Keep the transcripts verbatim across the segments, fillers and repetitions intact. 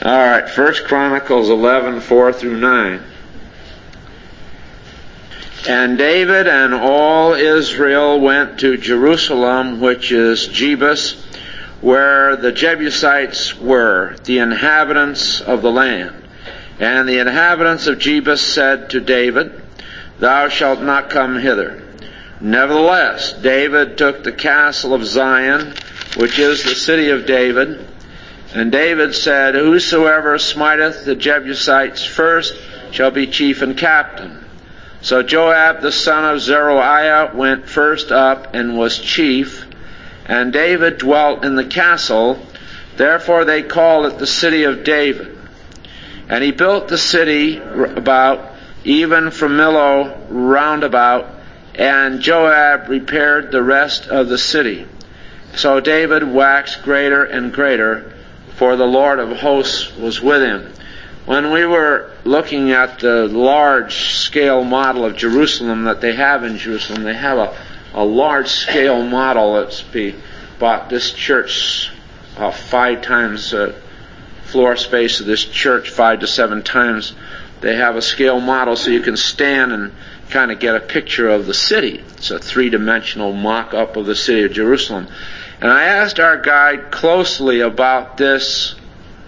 All right, First Chronicles eleven, four through nine. And David and all Israel went to Jerusalem, which is Jebus, where the Jebusites were, the inhabitants of the land. And the inhabitants of Jebus said to David, Thou shalt not come hither. Nevertheless, David took the castle of Zion, which is the city of David. And David said, Whosoever smiteth the Jebusites first shall be chief and captain. So Joab the son of Zeruiah went first up and was chief, and David dwelt in the castle. Therefore they call it the city of David. And he built the city about, even from Millo round about, and Joab repaired the rest of the city. So David waxed greater and greater, for the Lord of hosts was with him. When we were looking at the large-scale model of Jerusalem that they have in Jerusalem, they have a, a large-scale model that's be about this church, uh, five times uh, floor space of this church, five to seven times. They have a scale model so you can stand and kind of get a picture of the city. It's a three-dimensional mock-up of the city of Jerusalem. And I asked our guide closely about this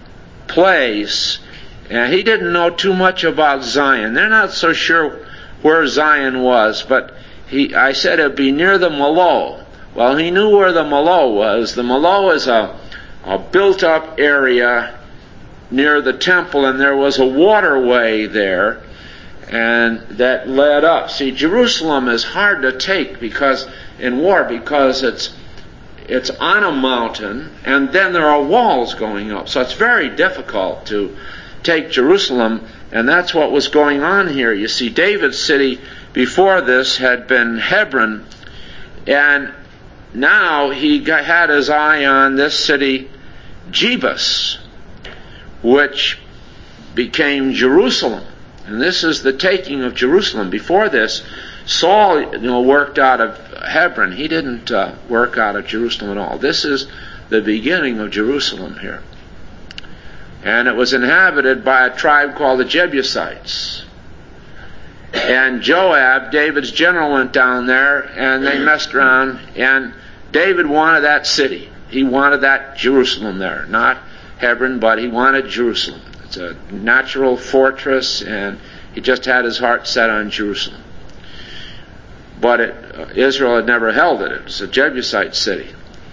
place, and he didn't know too much about Zion. They're not so sure where Zion was, but he, I said it'd be near the Millo. Well, he knew where the Millo was. The Millo is a, a built-up area near the temple, and there was a waterway there, and that led up. See, Jerusalem is hard to take because in war because it's it's on a mountain, and then there are walls going up. So it's very difficult to take Jerusalem, and that's what was going on here. You see, David's city before this had been Hebron, and now he got, had his eye on this city, Jebus, which became Jerusalem. And this is the taking of Jerusalem. Before this, Saul, you know, worked out of Hebron. He didn't uh, work out of Jerusalem at all. This is the beginning of Jerusalem here. And it was inhabited by a tribe called the Jebusites. And Joab, David's general, went down there, and they messed around, and David wanted that city. He wanted that Jerusalem there. Not Hebron, but he wanted Jerusalem. It's a natural fortress, and he just had his heart set on Jerusalem. But it, uh, Israel had never held it. It was a Jebusite city.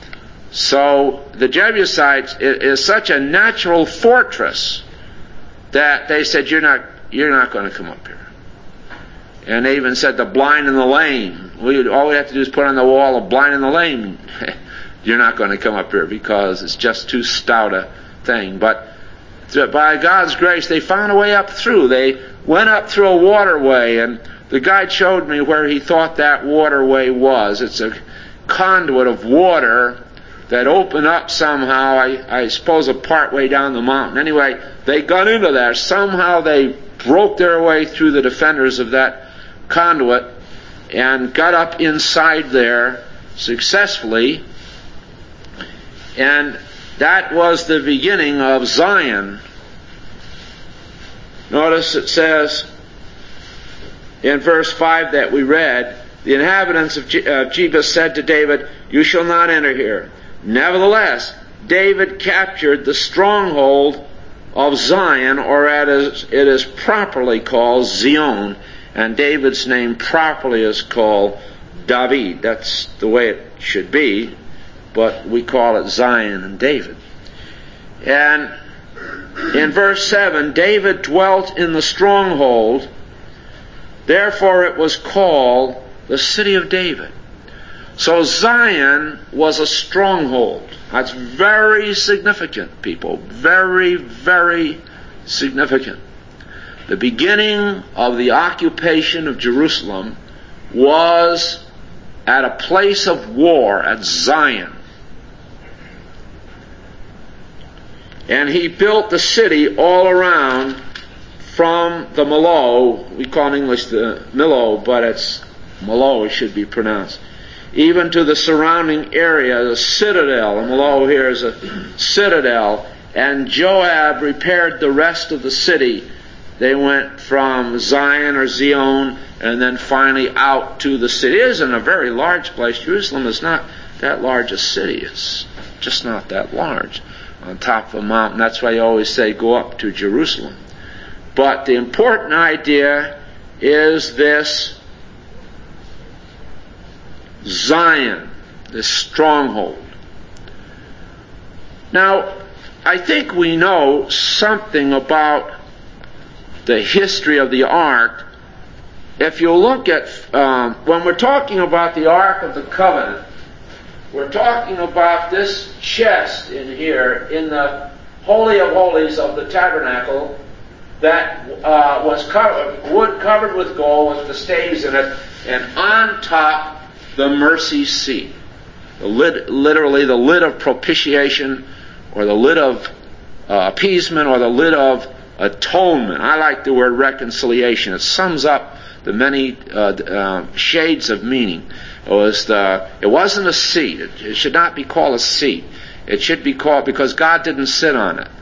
So the Jebusites is, is such a natural fortress that they said, you're not, you're not going to come up here. And they even said the blind and the lame. We, all we have to do is put on the wall a blind and the lame. You're not going to come up here because it's just too stout a thing. But by God's grace, they found a way up through. They went up through a waterway, and the guide showed me where he thought that waterway was. It's a conduit of water that opened up somehow, I, I suppose, a part way down the mountain. Anyway, they got into there. Somehow they broke their way through the defenders of that conduit and got up inside there successfully. And that was the beginning of Zion. Notice it says in verse five that we read, the inhabitants of Je- uh, Jebus said to David, You shall not enter here. Nevertheless, David captured the stronghold of Zion, or as it is properly called, Zion, and David's name properly is called David. That's the way it should be, but we call it Zion and David. And in verse seven, David dwelt in the stronghold, therefore it was called the city of David. So Zion was a stronghold. That's very significant, people. Very, very significant. The beginning of the occupation of Jerusalem was at a place of war at Zion. And he built the city all around from the Millo. We call in English the Millo, but it's Millo, it should be pronounced. Even to the surrounding area, the citadel. The Millo here is a citadel. and Joab repaired the rest of the city. They went from Zion or Zion and then finally out to the city. It isn't a very large place. Jerusalem is not that large a city. It's just not that large. On top of a mountain. That's why you always say go up to Jerusalem. But the important idea is this Zion, this stronghold. Now, I think we know something about the history of the ark. If you look at, um, when we're talking about the Ark of the Covenant, we're talking about this chest in here, in the Holy of Holies of the tabernacle, that uh, was covered, wood covered with gold with the staves in it, and on top the mercy seat. The lid, literally the lid of propitiation, or the lid of uh, appeasement, or the lid of atonement. I like the word reconciliation. It sums up the many uh, uh, shades of meaning. It was the. It wasn't a seat. It, it should not be called a seat. It should be called, because God didn't sit on it.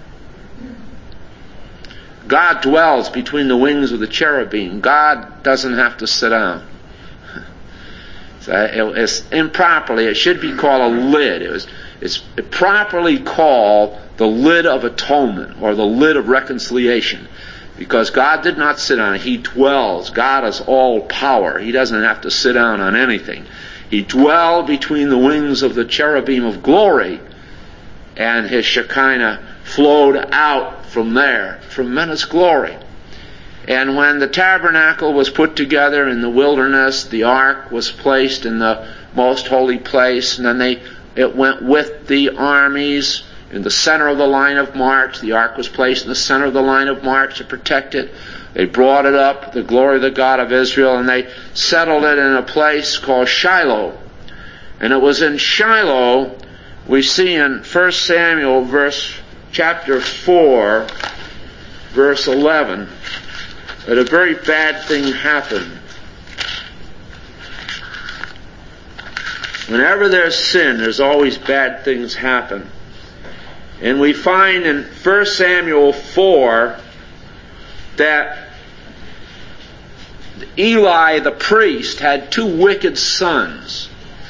God dwells between the wings of the cherubim. God doesn't have to sit down. So it, it's improperly. It should be called a lid. It was. It's properly called the lid of atonement, or the lid of reconciliation, because God did not sit on it. He dwells. God is all power. He doesn't have to sit down on anything. He dwelled between the wings of the cherubim of glory, and his Shekinah flowed out from there, tremendous glory. And when the tabernacle was put together in the wilderness, the ark was placed in the most holy place, and then they it went with the armies in the center of the line of march. The ark was placed in the center of the line of march to protect it. They brought it up, the glory of the God of Israel, and they settled it in a place called Shiloh. And it was in Shiloh, we see in First Samuel, verse chapter four, verse eleven, that a very bad thing happened. Whenever there's sin, there's always bad things happen. And we find in First Samuel four that Eli the priest had two wicked sons,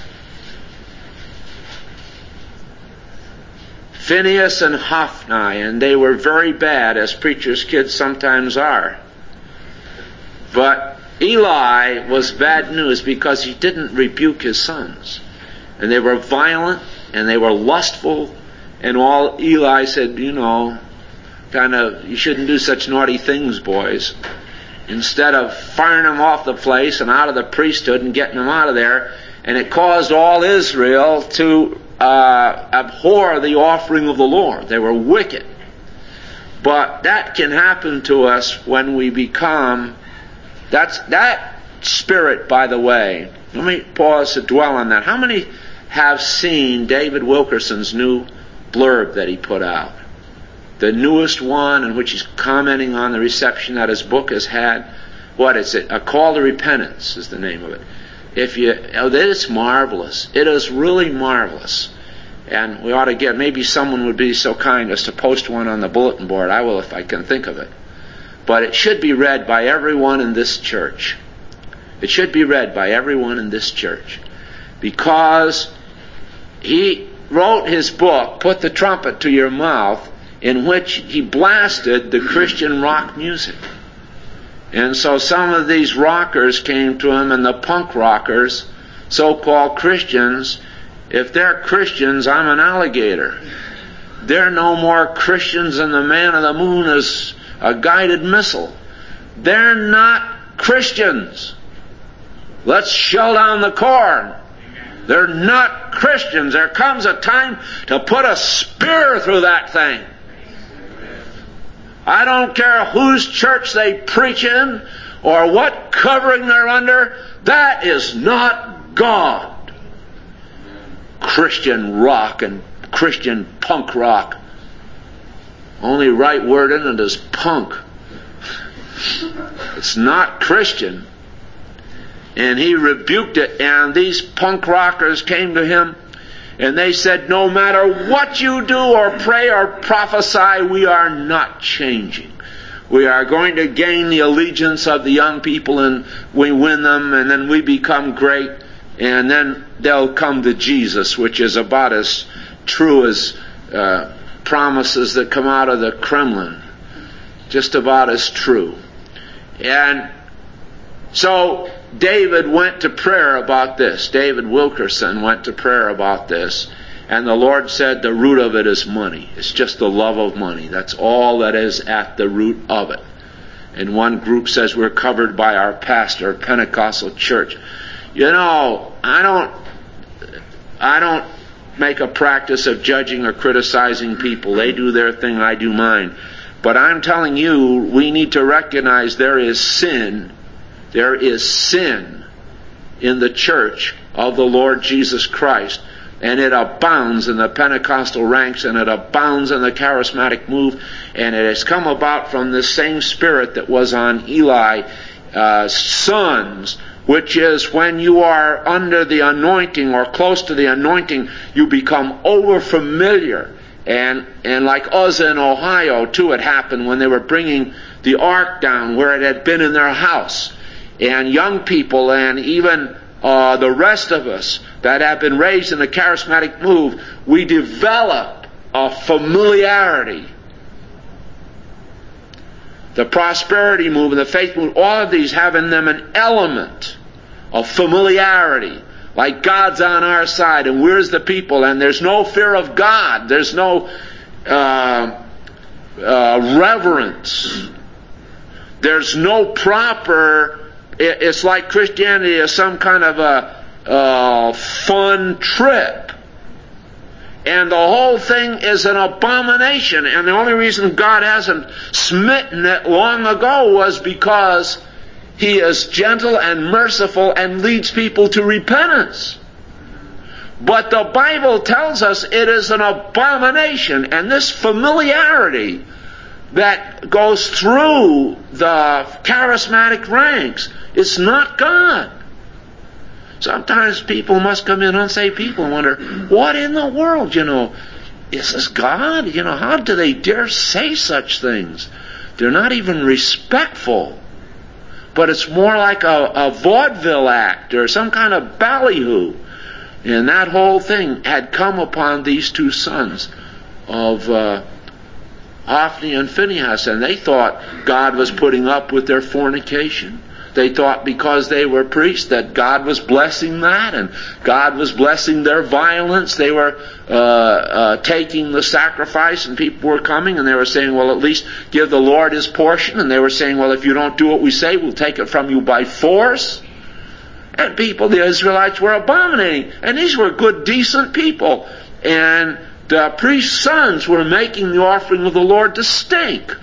Phinehas and Hophni, and they were very bad, as preachers' kids sometimes are. But Eli was bad news because he didn't rebuke his sons. And they were violent, and they were lustful, and all Eli said, you know, kind of, you shouldn't do such naughty things, boys. Instead of firing them off the place and out of the priesthood and getting them out of there, and it caused all Israel to uh, abhor the offering of the Lord. They were wicked. But that can happen to us when we become, that's that spirit, by the way. Let me pause to dwell on that. How many have seen David Wilkerson's new blurb that he put out? The newest one, in which he's commenting on the reception that his book has had. What is it? A Call to Repentance is the name of it. If you, oh, it's marvelous. It is really marvelous. And we ought to get, maybe someone would be so kind as to post one on the bulletin board. I will if I can think of it. But it should be read by everyone in this church. It should be read by everyone in this church. Because he wrote his book, Put the Trumpet to Your Mouth, in which he blasted the Christian rock music. And so some of these rockers came to him, and the punk rockers, so-called Christians, if they're Christians, I'm an alligator. They're no more Christians than the man of the moon is a guided missile. They're not Christians. Let's shell down the corn. They're not Christians. There comes a time to put a spear through that thing. I don't care whose church they preach in or what covering they're under. That is not God. Christian rock and Christian punk rock. Only right word in it is punk. It's not Christian. And he rebuked it, and these punk rockers came to him, And they said, no matter what you do or pray or prophesy, we are not changing. We are going to gain the allegiance of the young people, and we win them, and then we become great, and then they'll come to Jesus, which is about as true as uh, promises that come out of the Kremlin. Just about as true. And so David went to prayer about this. David Wilkerson went to prayer about this. And the Lord said the root of it is money. It's just the love of money. That's all that is at the root of it. And one group says we're covered by our pastor, a Pentecostal church. You know, I don't, I don't make a practice of judging or criticizing people. They do their thing, I do mine. But I'm telling you, we need to recognize there is sin. There is sin in the church of the Lord Jesus Christ. And it abounds in the Pentecostal ranks, and it abounds in the charismatic move. And it has come about from this same spirit that was on Eli's uh, sons, which is when you are under the anointing or close to the anointing, you become over-familiar. And and like Uzzah in Ohio, too, it happened when they were bringing the ark down where it had been in their house. And young people and even uh, the rest of us that have been raised in the charismatic move, we develop a familiarity. The prosperity move and the faith move, all of these have in them an element of familiarity. Like God's on our side and we're the people, and there's no fear of God. There's no uh, uh, reverence. There's no proper, it's like Christianity is some kind of a uh, fun trip. And the whole thing is an abomination. And the only reason God hasn't smitten it long ago was because He is gentle and merciful and leads people to repentance. But the Bible tells us it is an abomination. And this familiarity that goes through the charismatic ranks is not God. Sometimes people must come in, unsaved people, and wonder, what in the world, you know, is this God? You know, how do they dare say such things? They're not even respectful. But it's more like a, a vaudeville act or some kind of ballyhoo. And that whole thing had come upon these two sons of uh, Hophni and Phinehas, and they thought God was putting up with their fornication. They thought because they were priests that God was blessing that, and God was blessing their violence. They were uh, uh, taking the sacrifice, and people were coming, and they were saying, well, at least give the Lord His portion. And they were saying, well, if you don't do what we say, we'll take it from you by force. And people, the Israelites, were abominating. And these were good, decent people. And the priest's sons were making the offering of the Lord to stink.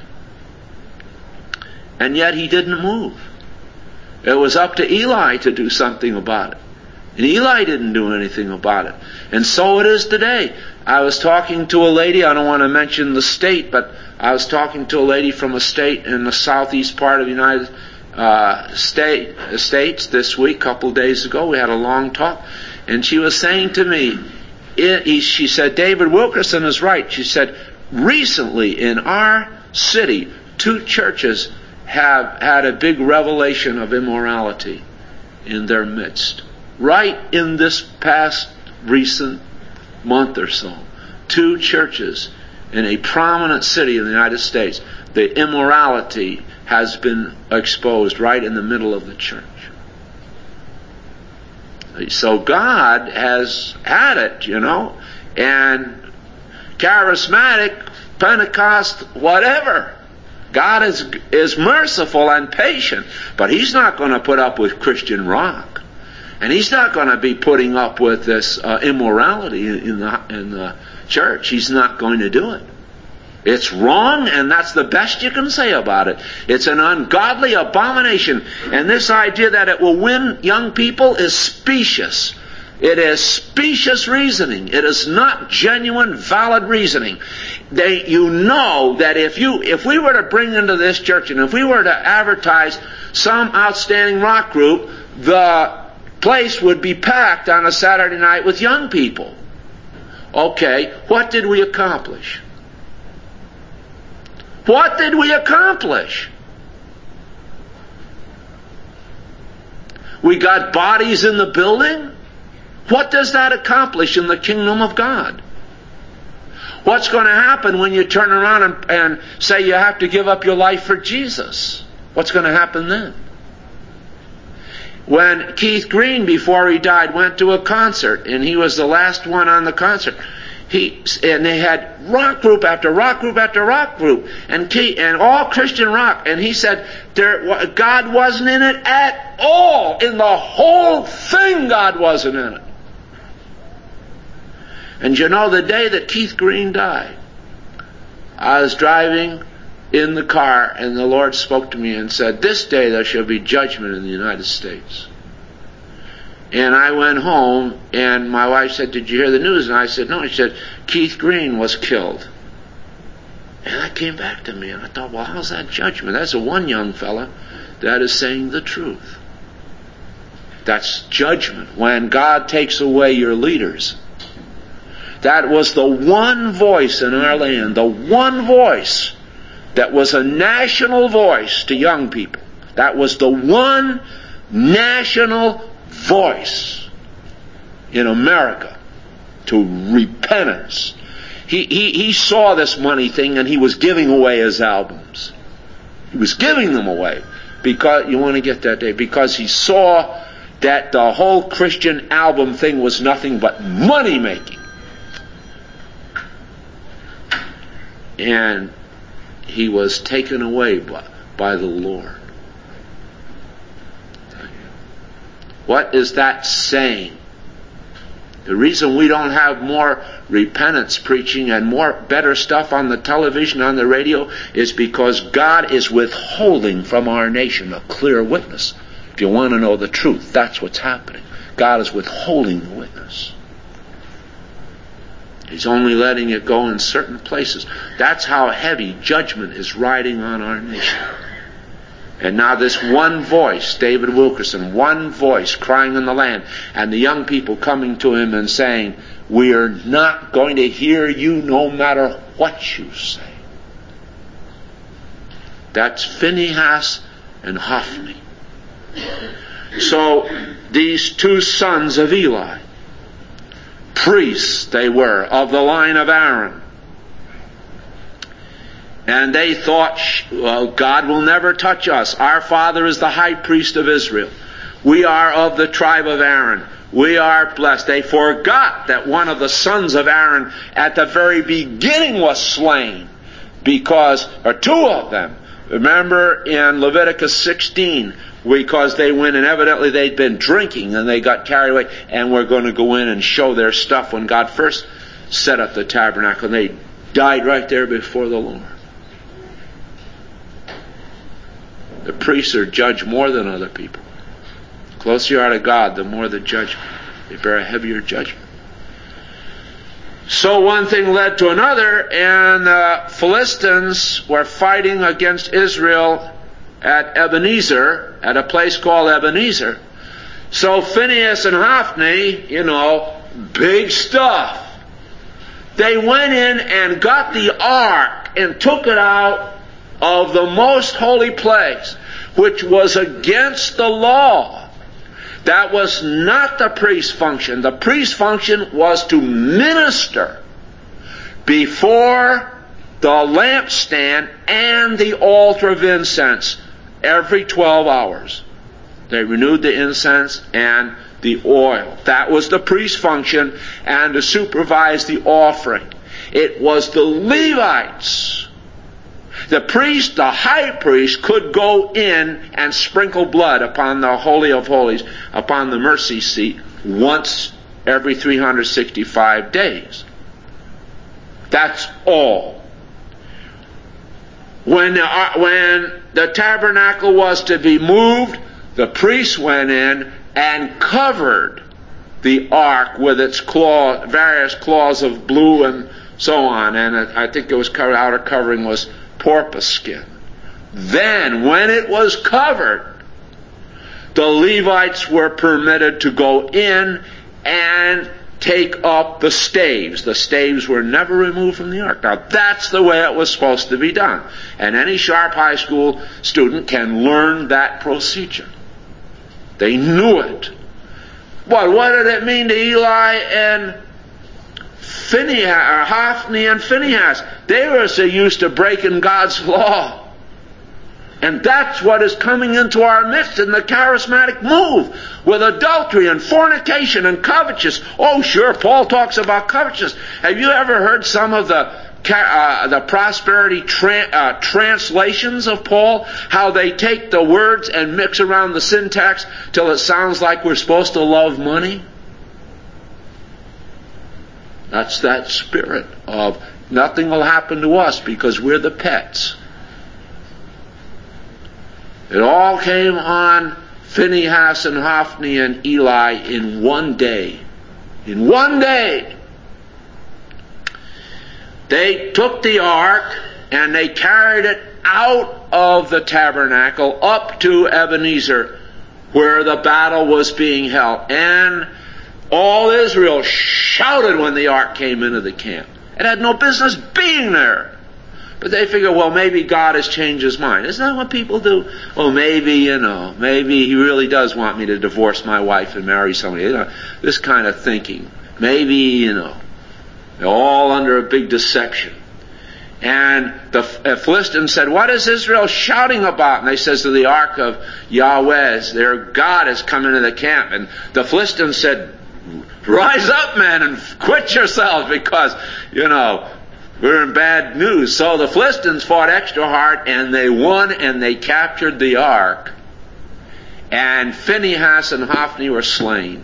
And yet He didn't move. It was up to Eli to do something about it. And Eli didn't do anything about it. And so it is today. I was talking to a lady, I don't want to mention the state, but I was talking to a lady from a state in the southeast part of the United uh, state, States this week, a couple of days ago. We had a long talk. And she was saying to me, it, he, she said, David Wilkerson is right. She said, recently in our city, two churches have had a big revelation of immorality in their midst. Right in this past recent month or so, two churches in a prominent city in the United States, the immorality has been exposed right in the middle of the church. So God has had it, you know, and charismatic, Pentecost, whatever. God is is merciful and patient, but He's not going to put up with Christian rock, and He's not going to be putting up with this uh, immorality in the in the church. He's not going to do it. It's wrong, and that's the best you can say about it. It's an ungodly abomination, and this idea that it will win young people is specious. It is specious reasoning. It is not genuine, valid reasoning. They, you know that if you, if we were to bring into this church, and if we were to advertise some outstanding rock group, the place would be packed on a Saturday night with young people. Okay, what did we accomplish? What did we accomplish? We got bodies in the building? What does that accomplish in the kingdom of God? What's going to happen when you turn around and, and say you have to give up your life for Jesus? What's going to happen then? When Keith Green, before he died, went to a concert, and he was the last one on the concert, he and they had rock group after rock group after rock group, and Keith, and all Christian rock, and he said there, God wasn't in it at all. In the whole thing, God wasn't in it. And you know, the day that Keith Green died, I was driving in the car, and the Lord spoke to me and said, "This day there shall be judgment in the United States." And I went home, and my wife said, "Did you hear the news?" And I said, "No." She said, "Keith Green was killed." And that came back to me, and I thought, well, how's that judgment? That's the one young fella that is saying the truth. That's judgment, when God takes away your leaders. That was the one voice in our land, the one voice that was a national voice to young people. That was the one national voice in America to repentance. He, he, he saw this money thing, and he was giving away his albums. He was giving them away because, you want to get that day, because he saw that the whole Christian album thing was nothing but money making. And he was taken away by, by the Lord. What is that saying? The reason we don't have more repentance preaching and more better stuff on the television, on the radio, is because God is withholding from our nation a clear witness. If you want to know the truth, that's what's happening. God is withholding the witness. He's only letting it go in certain places. That's how heavy judgment is riding on our nation. And now this one voice, David Wilkerson, one voice crying in the land, and the young people coming to him and saying, "We are not going to hear you no matter what you say." That's Phinehas and Hophni. So these two sons of Eli, priests they were, of the line of Aaron. And they thought, well, God will never touch us. Our father is the high priest of Israel. We are of the tribe of Aaron. We are blessed. They forgot that one of the sons of Aaron at the very beginning was slain. Because, or two of them. Remember in Leviticus sixteen, because they went and evidently they'd been drinking and they got carried away, and we're going to go in and show their stuff when God first set up the tabernacle, and they died right there before the Lord. The priests are judged more than other people. The closer you are to God, the more the judgment. They bear a heavier judgment. So one thing led to another, and the Philistines were fighting against Israel at Ebenezer, at a place called Ebenezer. So Phinehas and Hophni, you know, big stuff. They went in and got the ark and took it out of the most holy place, which was against the law. That was not the priest's function. The priest's function was to minister before the lampstand and the altar of incense every twelve hours. They renewed the incense and the oil. That was the priest's function, and to supervise the offering. It was the Levites. The priest, the high priest, could go in and sprinkle blood upon the Holy of Holies, upon the mercy seat, once every three hundred sixty-five days. That's all. When the, when the tabernacle was to be moved, the priest went in and covered the ark with its claw, various claws of blue and so on. And I think it was covered, outer covering was porpoise skin. Then, when it was covered, the Levites were permitted to go in and take up the staves. The staves were never removed from the ark. Now, that's the way it was supposed to be done. And any sharp high school student can learn that procedure. They knew it. Well, what did it mean to Eli and Phinehas, or Hophni and Phinehas? They were so used to breaking God's law. And that's what is coming into our midst in the charismatic move, with adultery and fornication and covetousness. Oh, sure, Paul talks about covetousness. Have you ever heard some of the uh, the prosperity tra- uh, translations of Paul? How they take the words and mix around the syntax till it sounds like we're supposed to love money? That's that spirit of nothing will happen to us because we're the pets. It all came on Phinehas and Hophni and Eli in one day. In one day. They took the ark and they carried it out of the tabernacle up to Ebenezer, where the battle was being held. And all Israel shouted when the ark came into the camp. It had no business being there. But they figure, well, maybe God has changed his mind. Isn't that what people do? Well, maybe, you know, maybe he really does want me to divorce my wife and marry somebody. You know, this kind of thinking. Maybe, you know, they're all under a big deception. And the Philistines said, what is Israel shouting about? And they says to the ark of Yahweh's, their God has come into the camp. And the Philistines said, rise up, men, and quit yourselves, because, you know, we're in bad news. So the Philistines fought extra hard, and they won, and they captured the ark. And Phinehas and Hophni were slain.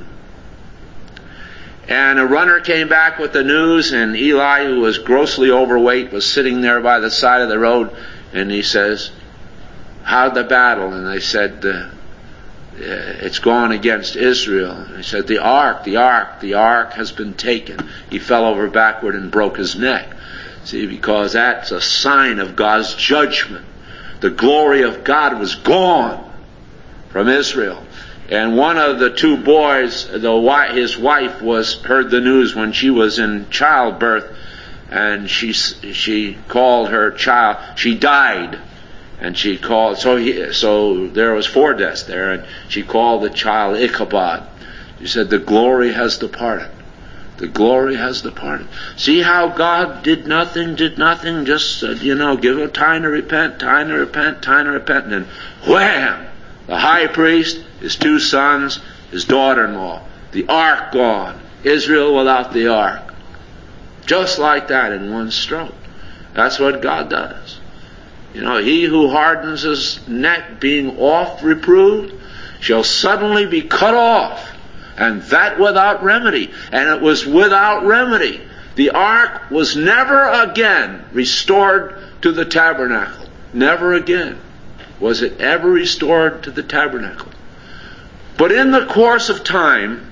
And a runner came back with the news, and Eli, who was grossly overweight, was sitting there by the side of the road, and he says, how'd the battle? And they said, uh, it's gone against Israel. And he said, the ark, the ark, the ark has been taken. He fell over backward and broke his neck. See, because that's a sign of God's judgment. The glory of God was gone from Israel. And one of the two boys, the, his wife, was heard the news when she was in childbirth, and she she called her child. She died, and she called. So he, so there was four deaths there, and she called the child Ichabod. She said, "The glory has departed. The glory has departed." See how God did nothing, did nothing, just said, you know, give it time to repent, time to repent, time to repent, and then wham! The high priest, his two sons, his daughter-in-law, the ark gone. Israel without the ark. Just like that in one stroke. That's what God does. You know, he who hardens his neck, being oft reproved, shall suddenly be cut off, and that without remedy. And it was without remedy. The ark was never again restored to the tabernacle. Never again was it ever restored to the tabernacle. But in the course of time,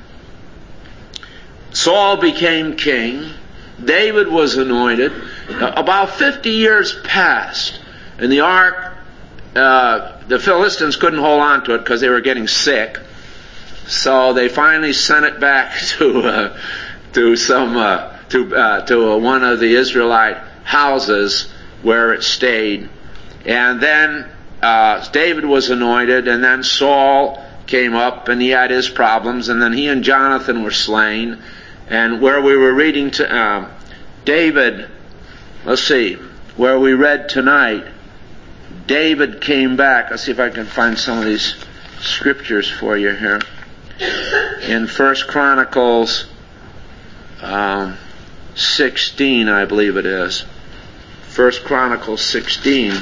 Saul became king. David was anointed. About fifty years passed, and the ark, uh, the Philistines couldn't hold on to it because they were getting sick. So they finally sent it back to uh, to some uh, to uh, to uh, one of the Israelite houses where it stayed, and then uh, David was anointed, and then Saul came up, and he had his problems, and then he and Jonathan were slain. And where we were reading to uh, David, let's see, where we read tonight, David came back. Let's see if I can find some of these scriptures for you here. In First Chronicles um, sixteen, I believe it is. First Chronicles sixteen.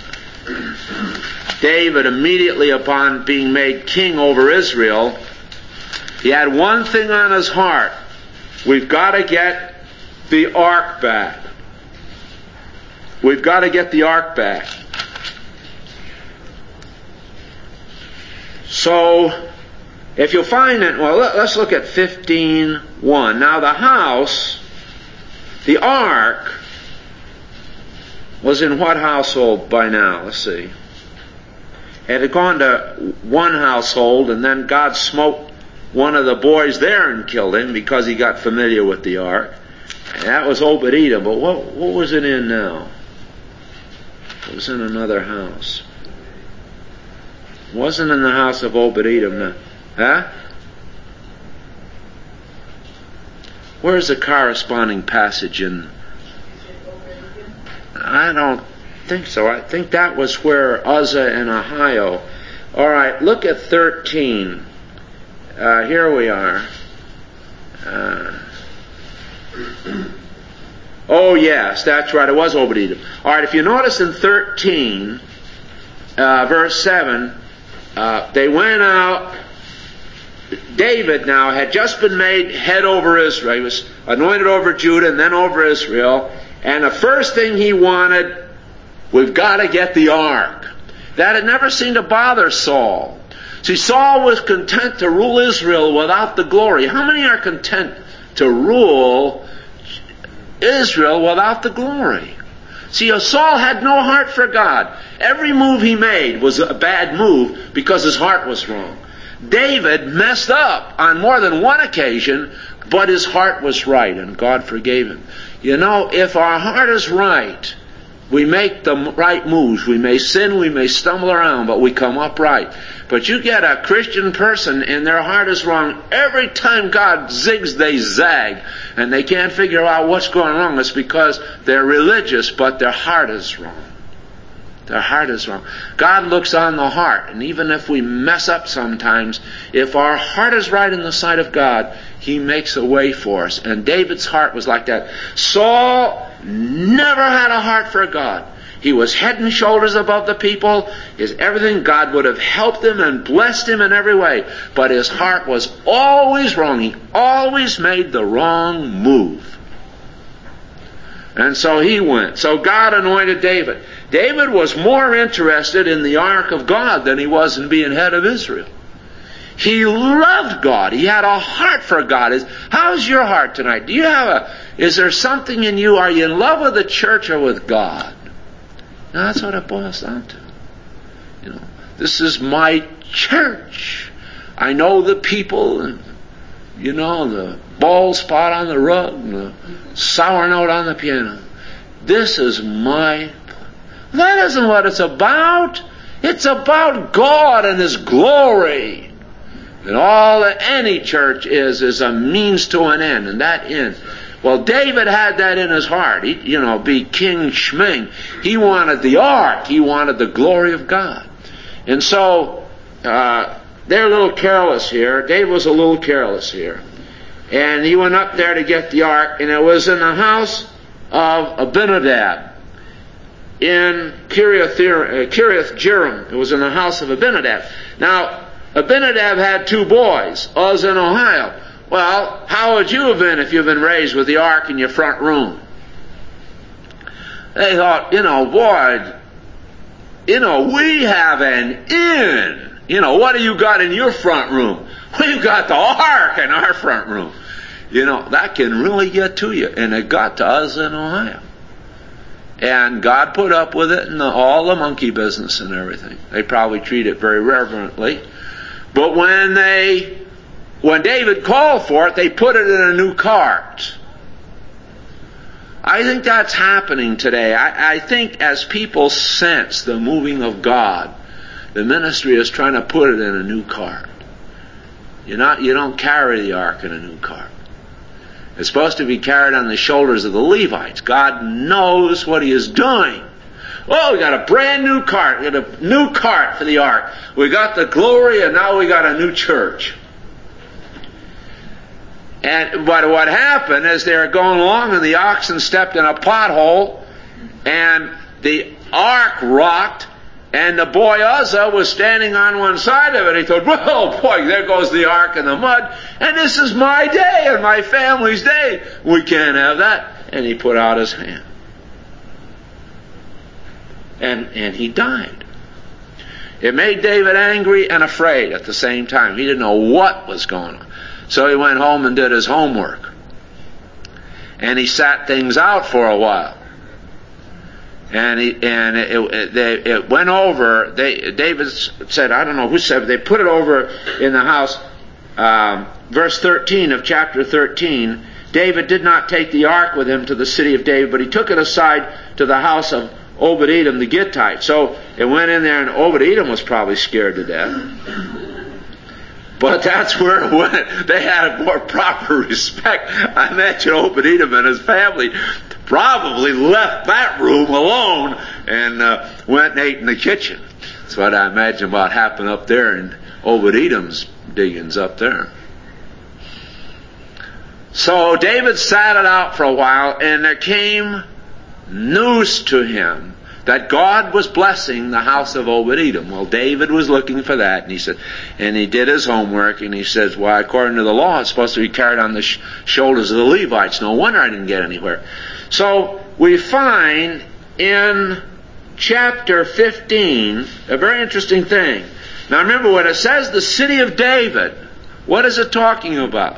David, immediately upon being made king over Israel, he had one thing on his heart. We've got to get the ark back. We've got to get the ark back. So, if you'll find it, well, let's look at fifteen one. Now the house, the ark, was in what household by now? Let's see. It had gone to one household, and then God smote one of the boys there and killed him because he got familiar with the ark. And that was Obed-Edom. But what, what was it in now? It was in another house. It wasn't in the house of Obed-Edom. No. Huh? Where's the corresponding passage in? I don't think so. I think that was where Uzzah and Ahio. All right, look at thirteen. Uh, here we are. Uh, oh, yes, that's right. It was Obed-Edom. All right, if you notice in thirteen, uh, verse seven, uh, they went out. David now had just been made head over Israel. He was anointed over Judah and then over Israel. And the first thing he wanted, we've got to get the ark. That had never seemed to bother Saul. See, Saul was content to rule Israel without the glory. How many are content to rule Israel without the glory? See, Saul had no heart for God. Every move he made was a bad move because his heart was wrong. David messed up on more than one occasion, but his heart was right, and God forgave him. You know, if our heart is right, we make the right moves. We may sin, we may stumble around, but we come up right. But you get a Christian person and their heart is wrong. Every time God zigs, they zag. And they can't figure out what's going wrong. It's because they're religious, but their heart is wrong. Their heart is wrong. God looks on the heart. And even if we mess up sometimes, if our heart is right in the sight of God, He makes a way for us. And David's heart was like that. Saul never had a heart for God. He was head and shoulders above the people. His everything, God would have helped him and blessed him in every way. But his heart was always wrong. He always made the wrong move. And so he went. So God anointed David. David was more interested in the ark of God than he was in being head of Israel. He loved God. He had a heart for God. How's your heart tonight? Do you have a, is there something in you? Are you in love with the church or with God? Now that's what it boils down to. You know, this is my church. I know the people, and you know, the bald spot on the rug, and the sour note on the piano. This is my. That isn't what it's about. It's about God and His glory. And all that any church is, is a means to an end, and that end. Well, David had that in his heart. He, you know, be King Schming. He wanted the ark. He wanted the glory of God. And so, uh, they're a little careless here. David was a little careless here. And he went up there to get the ark, and it was in the house of Abinadab in Kiriath Jearim. It was in the house of Abinadab. Now, Abinadab had two boys, Uzzah and Ahio. Well, how would you have been if you've been raised with the ark in your front room? They thought, you know, boy, you know, we have an inn. You know, what do you got in your front room? We've got the ark in our front room. You know, that can really get to you. And it got to Uzzah and Ahio. And God put up with it and the, all the monkey business and everything. They probably treat it very reverently. But when they, when David called for it, they put it in a new cart. I think that's happening today. I, I think as people sense the moving of God, the ministry is trying to put it in a new cart. You're not, you don't carry the ark in a new cart. It's supposed to be carried on the shoulders of the Levites. God knows what He is doing. Oh, we got a brand new cart. We got a new cart for the ark. We got the glory, and now we got a new church. And but what happened is they were going along, and the oxen stepped in a pothole, and the ark rocked, and the boy Uzzah was standing on one side of it. He thought, well, boy, there goes the ark in the mud, and this is my day and my family's day. We can't have that. And he put out his hand. And, and he died. It made David angry and afraid at the same time. He didn't know what was going on. So he went home and did his homework. And he sat things out for a while. And he, and it, it, they, it went over. They, David said, I don't know who said, but they put it over in the house. um, verse thirteen of chapter thirteen, David did not take the ark with him to the city of David, but he took it aside to the house of Obed-Edom the Gittite. So it went in there, and Obed-Edom was probably scared to death. But that's where it went. They had more proper respect. I imagine Obed-Edom and his family probably left that room alone and uh, went and ate in the kitchen. That's what I imagine about happened up there in Obed-Edom's diggings up there. So David sat it out for a while, and there came news to him that God was blessing the house of Obed-Edom. Well, David was looking for that, and he said, and he did his homework, and he says, well, according to the law, it's supposed to be carried on the sh- shoulders of the Levites. No wonder I didn't get anywhere. So we find in chapter fifteen a very interesting thing. Now remember, when it says the city of David, what is it talking about?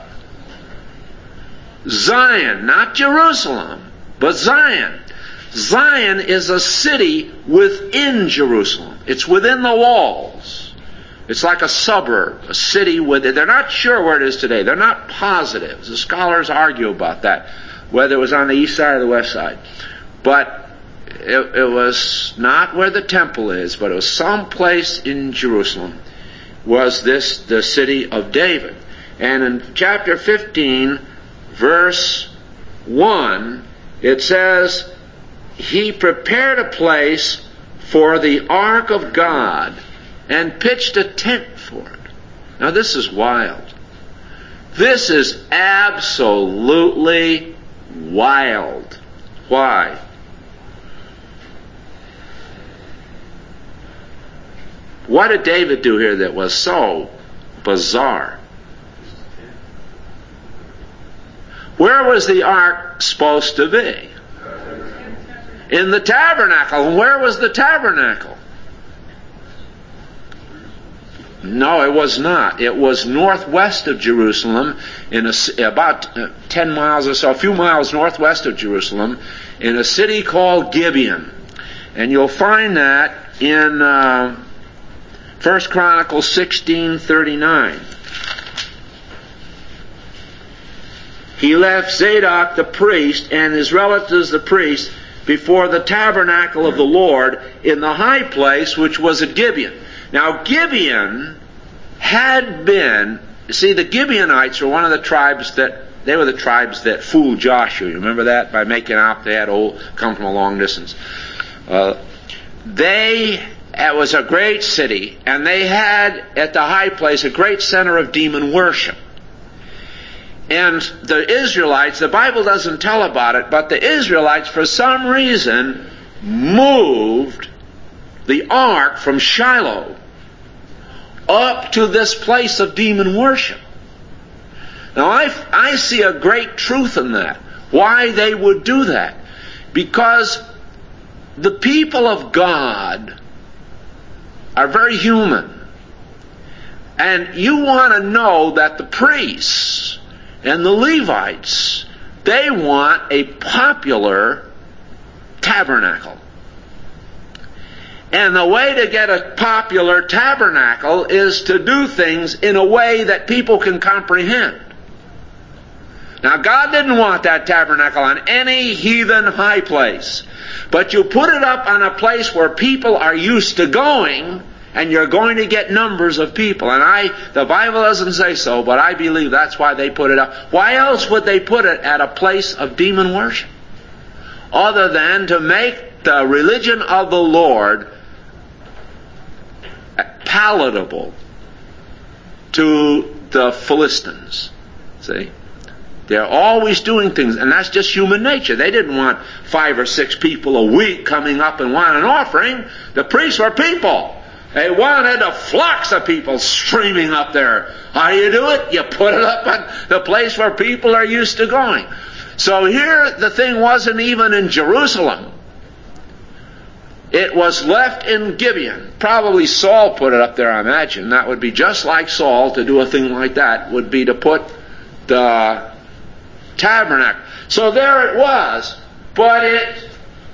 Zion, not Jerusalem, but Zion. Zion is a city within Jerusalem. It's within the walls. It's like a suburb, a city within. They're not sure where it is today. They're not positive. The scholars argue about that, whether it was on the east side or the west side. But it, it was not where the temple is, but it was someplace in Jerusalem. Was this the city of David? And in chapter fifteen, verse one, it says, he prepared a place for the ark of God and pitched a tent for it. Now this is wild. This is absolutely wild. Why? What did David do here that was so bizarre? Where was the ark supposed to be? In the tabernacle. And where was the tabernacle? No, it was not. It was northwest of Jerusalem, in a, about ten miles or so, a few miles northwest of Jerusalem, in a city called Gibeon. And you'll find that in uh, First Chronicles sixteen thirty-nine. He left Zadok the priest and his relatives the priests before the tabernacle of the Lord in the high place which was at Gibeon. Now Gibeon had been, see, the Gibeonites were one of the tribes that, they were the tribes that fooled Joshua. You remember that? By making out they had old, come from a long distance. Uh, they, it was a great city, and they had at the high place a great center of demon worship. And the Israelites, the Bible doesn't tell about it, but the Israelites, for some reason, moved the ark from Shiloh up to this place of demon worship. Now, I, I see a great truth in that. Why they would do that? Because the people of God are very human. And you want to know that the priests and the Levites, they want a popular tabernacle. And the way to get a popular tabernacle is to do things in a way that people can comprehend. Now, God didn't want that tabernacle on any heathen high place. But you put it up on a place where people are used to going, and you're going to get numbers of people. And I, the Bible doesn't say so, but I believe that's why they put it up. Why else would they put it at a place of demon worship? Other than to make the religion of the Lord palatable to the Philistines. See? They're always doing things, and that's just human nature. They didn't want five or six people a week coming up and wanting an offering. The priests were people. They wanted a flocks of people streaming up there. How do you do it? You put it up on the place where people are used to going. So here the thing wasn't even in Jerusalem. It was left in Gibeon. Probably Saul put it up there, I imagine. That would be just like Saul to do a thing like that, would be to put the tabernacle. So there it was, but it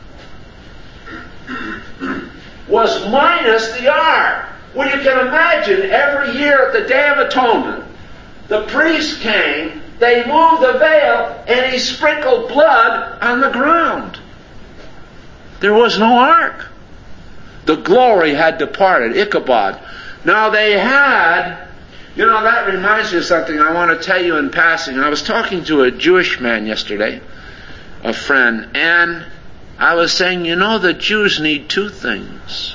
was minus the ark. Well, you can imagine every year at the Day of Atonement, the priest came, they moved the veil, and he sprinkled blood on the ground. There was no ark. The glory had departed. Ichabod. Now they had, you know, that reminds me of something I want to tell you in passing. I was talking to a Jewish man yesterday, a friend, and I was saying, you know, the Jews need two things.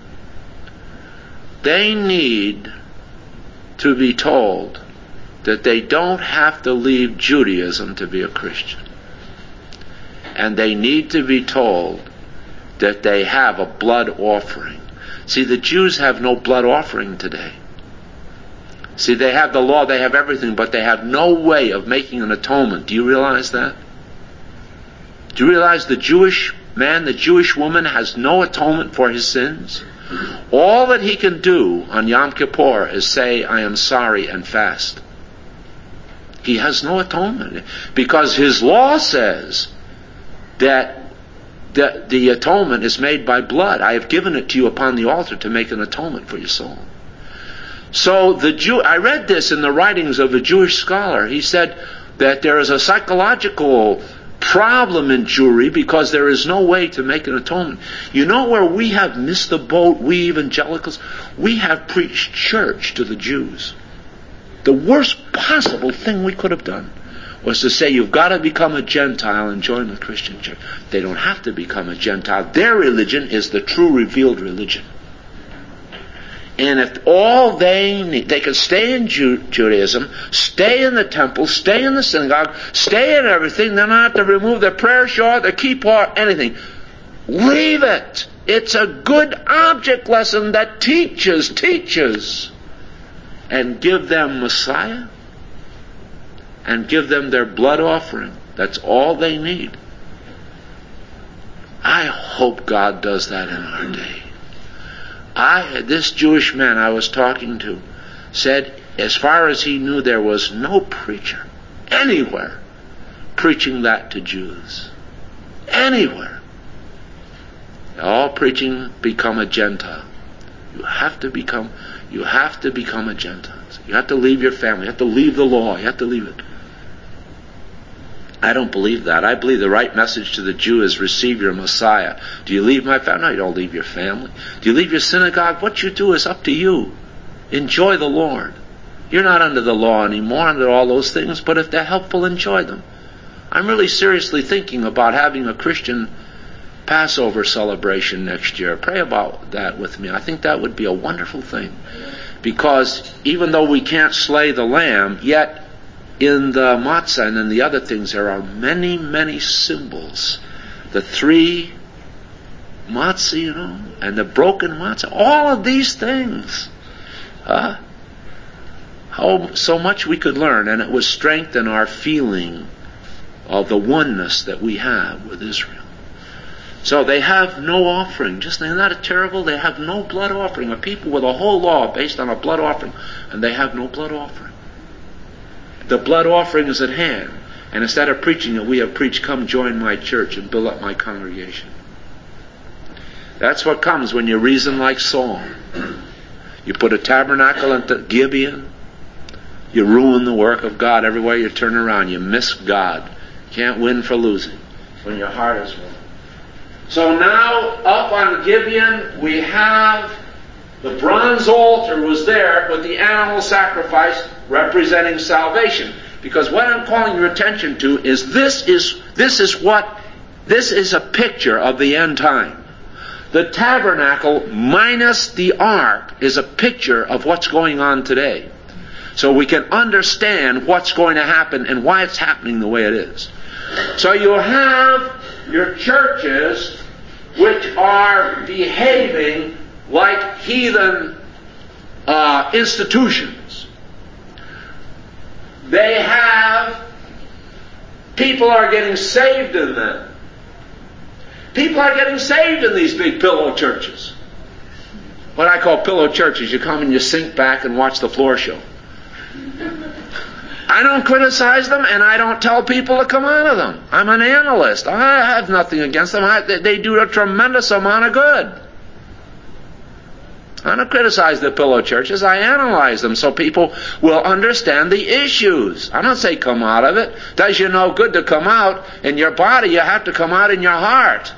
They need to be told that they don't have to leave Judaism to be a Christian. And they need to be told that they have a blood offering. See, the Jews have no blood offering today. See, they have the law, they have everything, but they have no way of making an atonement. Do you realize that? Do you realize the Jewish man, the Jewish woman has no atonement for his sins? All that he can do on Yom Kippur is say, I am sorry, and fast. He has no atonement because his law says that the, the atonement is made by blood. I have given it to you upon the altar to make an atonement for your soul. So the Jew, I read this in the writings of a Jewish scholar. He said that there is a psychological problem in Jewry because there is no way to make an atonement. You know where we have missed the boat, we evangelicals? We have preached church to the Jews. The worst possible thing we could have done was to say, you've got to become a Gentile and join the Christian church. They don't have to become a Gentile. Their religion is the true revealed religion. And if all they need, they can stay in Ju- Judaism, stay in the temple, stay in the synagogue, stay in everything. They don't have to remove their prayer shawl, their kippah, anything. Leave it. It's a good object lesson that teaches, teaches. And give them Messiah. And give them their blood offering. That's all they need. I hope God does that in our day. I, this Jewish man I was talking to said, as far as he knew, there was no preacher anywhere preaching that to Jews. Anywhere. All preaching, become a Gentile. You have to become, you have to become a Gentile. You have to leave your family. You have to leave the law. You have to leave it. I don't believe that. I believe the right message to the Jew is receive your Messiah. Do you leave my family? No, you don't leave your family. Do you leave your synagogue? What you do is up to you. Enjoy the Lord. You're not under the law anymore, under all those things, but if they're helpful, enjoy them. I'm really seriously thinking about having a Christian Passover celebration next year. Pray about that with me. I think that would be a wonderful thing. Because even though we can't slay the lamb, yet in the matzah and in the other things there are many, many symbols. The three matzah, you know, and the broken matzah. All of these things. Huh? How so much we could learn, and it would strengthen our feeling of the oneness that we have with Israel. So they have no offering. Just, isn't that terrible? They have no blood offering. A people with a whole law based on a blood offering, and they have no blood offering. The blood offering is at hand. And instead of preaching it, we have preached, come join my church and build up my congregation. That's what comes when you reason like Saul. You put a tabernacle into Gibeon, you ruin the work of God. Everywhere you turn around, you miss God. Can't win for losing when your heart is won. So now, up on Gibeon, we have the bronze altar was there with the animal sacrifice representing salvation. Because what I'm calling your attention to is this is this is what this is a picture of the end time. The tabernacle minus the ark is a picture of what's going on today. So we can understand what's going to happen and why it's happening the way it is. So you have your churches which are behaving like heathen uh, institutions. They have, people are getting saved in them. People are getting saved in these big pillow churches. What I call pillow churches, you come and you sink back and watch the floor show. I don't criticize them, and I don't tell people to come out of them. I'm an analyst. I have nothing against them. I, they do a tremendous amount of good. I don't criticize the pillow churches. I analyze them so people will understand the issues. I don't say come out of it. It does you no good to come out in your body. You have to come out in your heart.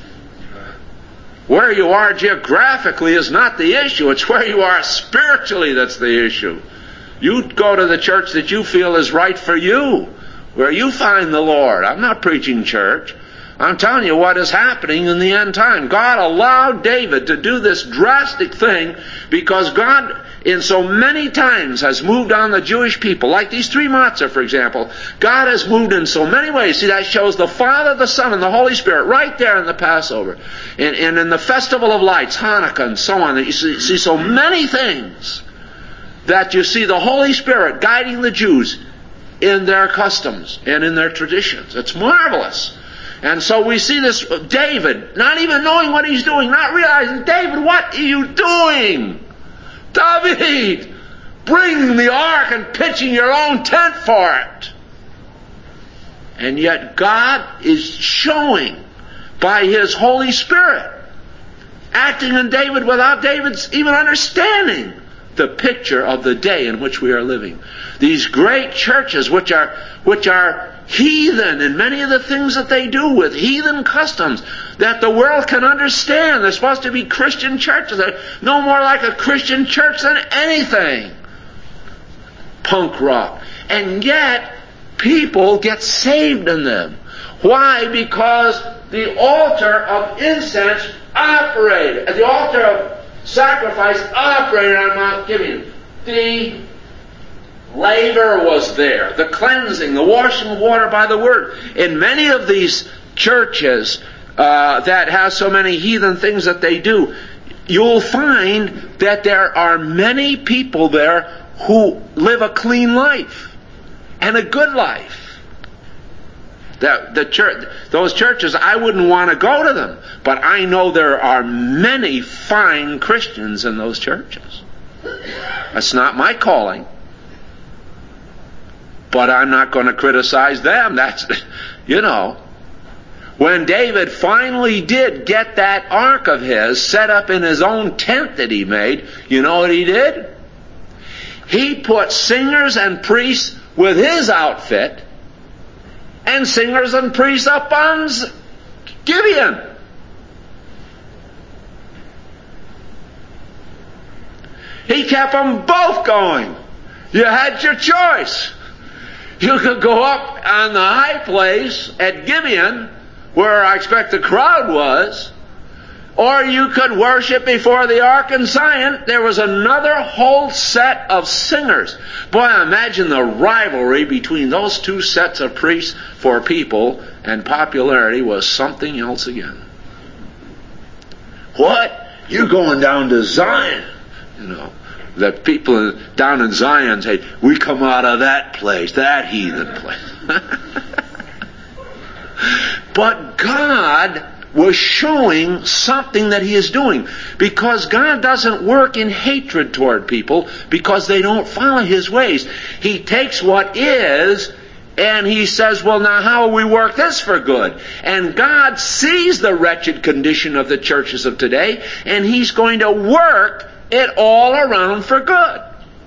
Where you are geographically is not the issue. It's where you are spiritually that's the issue. You go to the church that you feel is right for you, where you find the Lord. I'm not preaching church. I'm telling you what is happening in the end time. God allowed David to do this drastic thing because God in so many times has moved on the Jewish people. Like these three matzah, for example. God has moved in so many ways. See, that shows the Father, the Son, and the Holy Spirit right there in the Passover. And, and in the Festival of Lights, Hanukkah, and so on. That you see, see so many things that you see the Holy Spirit guiding the Jews in their customs and in their traditions. It's marvelous. And so we see this David, not even knowing what he's doing, not realizing, David, what are you doing? David, bring the ark and pitching your own tent for it. And yet God is showing by His Holy Spirit, acting in David without David's even understanding the picture of the day in which we are living. These great churches which are which are heathen in many of the things that they do, with heathen customs that the world can understand. They're supposed to be Christian churches. They're no more like a Christian church than anything. Punk rock. And yet, people get saved in them. Why? Because the altar of incense operated, the altar of sacrifice operated on Mount Gibeon. The laver was there, the cleansing, the washing of water by the Word. In many of these churches uh, that have so many heathen things that they do, you'll find that there are many people there who live a clean life and a good life. That the church, those churches, I wouldn't want to go to them, but I know there are many fine Christians in those churches. That's not my calling. But I'm not going to criticize them. That's, you know. When David finally did get that ark of his set up in his own tent that he made, you know what he did? He put singers and priests with his outfit and singers and priests up on Gibeon. He kept them both going. You had your choice. You could go up on the high place at Gibeon, where I expect the crowd was, or you could worship before the ark in Zion. There was another whole set of singers. Boy, I imagine the rivalry between those two sets of priests for people and popularity was something else again. What? You're going down to Zion? You know. The people down in Zion say, we come out of that place, that heathen place. But God was showing something that He is doing. Because God doesn't work in hatred toward people because they don't follow His ways. He takes what is and He says, well, now how will we work this for good? And God sees the wretched condition of the churches of today, and He's going to work it all around for good.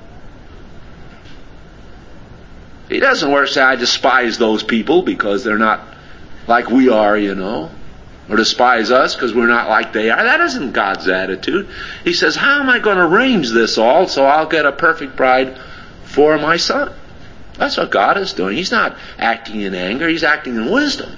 He doesn't work say, I despise those people because they're not like we are, you know, or despise us because we're not like they are. That isn't God's attitude. He says, how am I going to arrange this all so I'll get a perfect bride for my son? That's what God is doing. He's not acting in anger. He's acting in wisdom.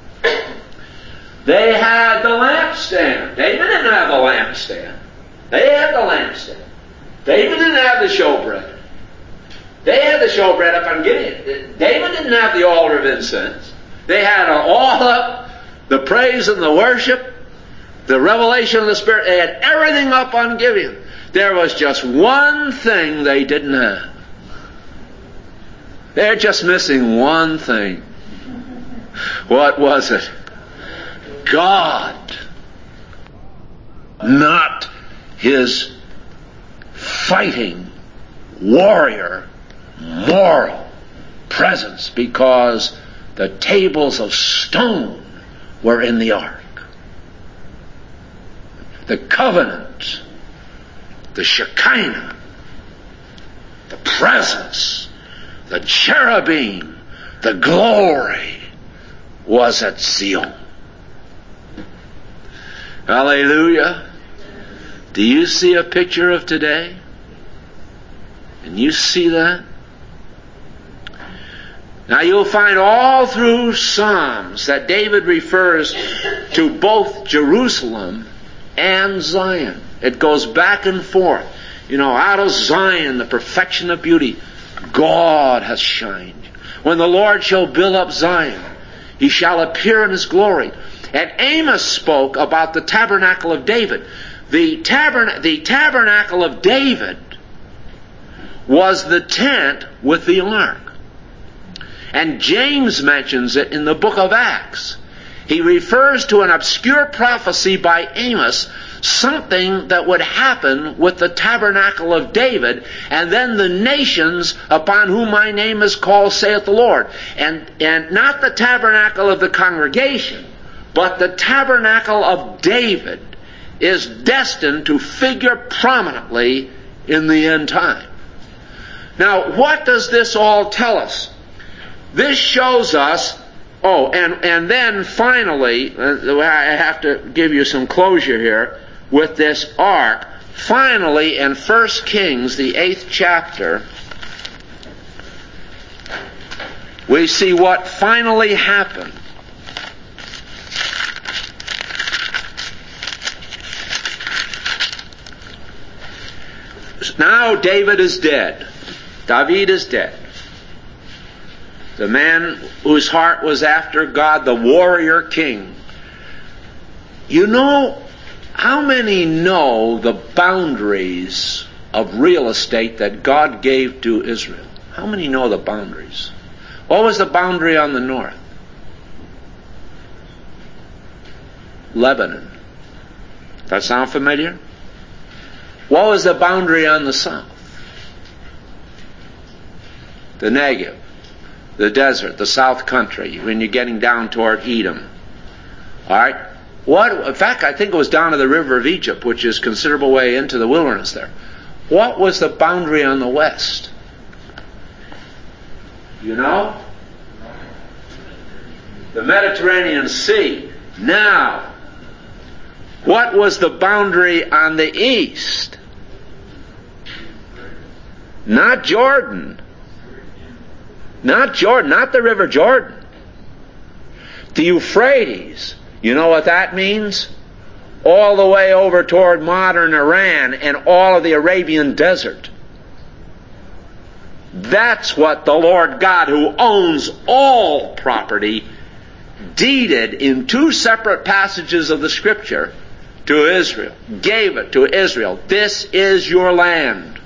They had the lampstand. David didn't have the lampstand. They had the lampstand. David didn't have the showbread. They had the showbread up on Gibeon. David didn't have the altar of incense. They had all up, the praise and the worship, the revelation of the Spirit. They had everything up on Gibeon. There was just one thing they didn't have. They're just missing one thing. What was it? God. Not His fighting, warrior, moral presence, because the tables of stone were in the ark. The covenant the Shekinah, the presence, the cherubim, the glory was at Zion. Hallelujah. Do you see a picture of today? And you see that? Now you'll find all through Psalms that David refers to both Jerusalem and Zion. It goes back and forth. You know, out of Zion, the perfection of beauty, God has shined. When the Lord shall build up Zion, he shall appear in his glory. And Amos spoke about the tabernacle of David. The, tabern- the tabernacle of David was the tent with the ark. And James mentions it in the book of Acts. He refers to an obscure prophecy by Amos, something that would happen with the tabernacle of David, and then the nations upon whom my name is called, saith the Lord. And, and not the tabernacle of the congregation, but the tabernacle of David is destined to figure prominently in the end time. Now, what does this all tell us? This shows us, oh, and, and then finally, uh, I have to give you some closure here with this ark. Finally, in First Kings, the eighth chapter, we see what finally happened. Now David is dead. David is dead. The man whose heart was after God, the warrior king. You know, how many know the boundaries of real estate that God gave to Israel? How many know the boundaries? What was the boundary on the north? Lebanon. That sound familiar? What was the boundary on the south? The Negev, the desert, the south country, when you're getting down toward Edom. All right? What, in fact, I think it was down to the river of Egypt, which is a considerable way into the wilderness there. What was the boundary on the west? You know? The Mediterranean Sea. Now, what was the boundary on the east? Not Jordan. Not Jordan, not the River Jordan. The Euphrates. You know what that means? All the way over toward modern Iran and all of the Arabian desert. That's what the Lord God, who owns all property, deeded in two separate passages of the Scripture to Israel. Gave it to Israel. This is your land.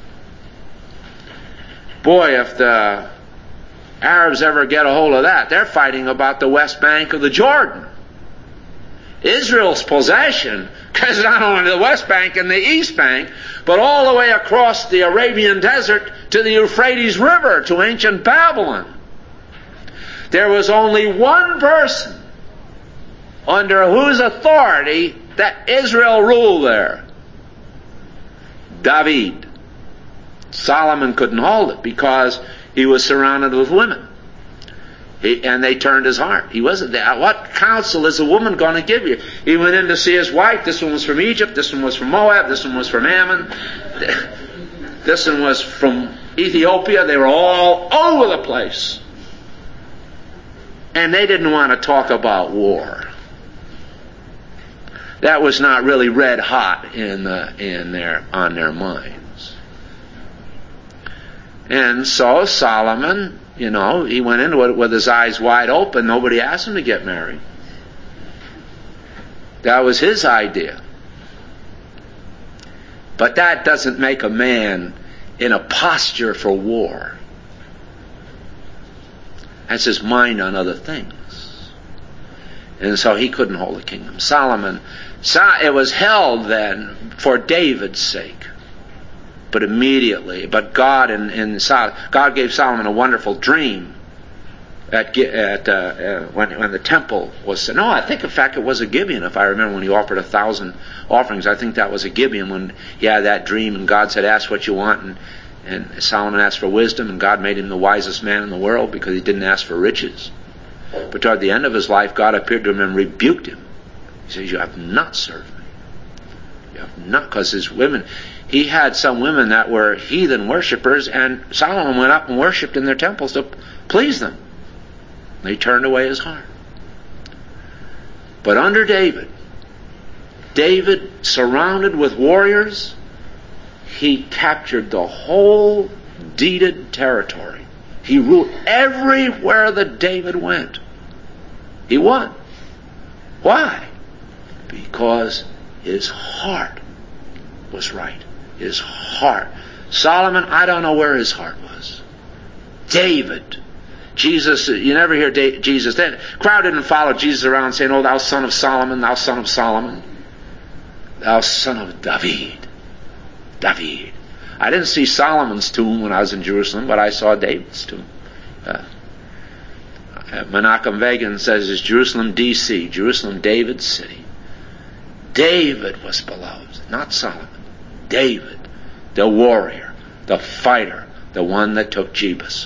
Boy, if the Arabs ever get a hold of that, they're fighting about the west bank of the Jordan. Israel's possession, because not only the west bank and the east bank, but all the way across the Arabian desert to the Euphrates River, to ancient Babylon. There was only one person under whose authority that Israel ruled there. David. Solomon couldn't hold it because he was surrounded with women. He, and they turned his heart. He wasn't there. What counsel is a woman going to give you? He went in to see his wife. This one was from Egypt. This one was from Moab. This one was from Ammon. This one was from Ethiopia. They were all over the place. And they didn't want to talk about war. That was not really red hot in the, in their, on their minds. And so Solomon, you know, he went into it with his eyes wide open. Nobody asked him to get married. That was his idea. But that doesn't make a man in a posture for war. That's his mind on other things. And so he couldn't hold the kingdom. Solomon, it was held then for David's sake. But immediately, but God in, in God gave Solomon a wonderful dream at, at uh, uh, when, when the temple was, no, I think in fact it was a Gibeon, if I remember, when he offered a thousand offerings. I think that was a Gibeon when he had that dream and God said, ask what you want, and, and Solomon asked for wisdom, and God made him the wisest man in the world because he didn't ask for riches. But toward the end of his life, God appeared to him and rebuked him. He says, you have not served me. You have not, because his women, he had some women that were heathen worshippers, and Solomon went up and worshipped in their temples to please them. They turned away his heart. But under David, David, surrounded with warriors, he captured the whole deeded territory. He ruled everywhere that David went. He won. Why? Because his heart was right. His heart. Solomon, I don't know where his heart was. David. Jesus, you never hear Jesus. The crowd didn't follow Jesus around saying, oh, thou son of Solomon, thou son of Solomon, thou son of David. David. I didn't see Solomon's tomb when I was in Jerusalem, but I saw David's tomb. Uh, Menachem Begin says it's Jerusalem, D C, Jerusalem, David's city. David was beloved, not Solomon. David, the warrior, the fighter, the one that took Jebus.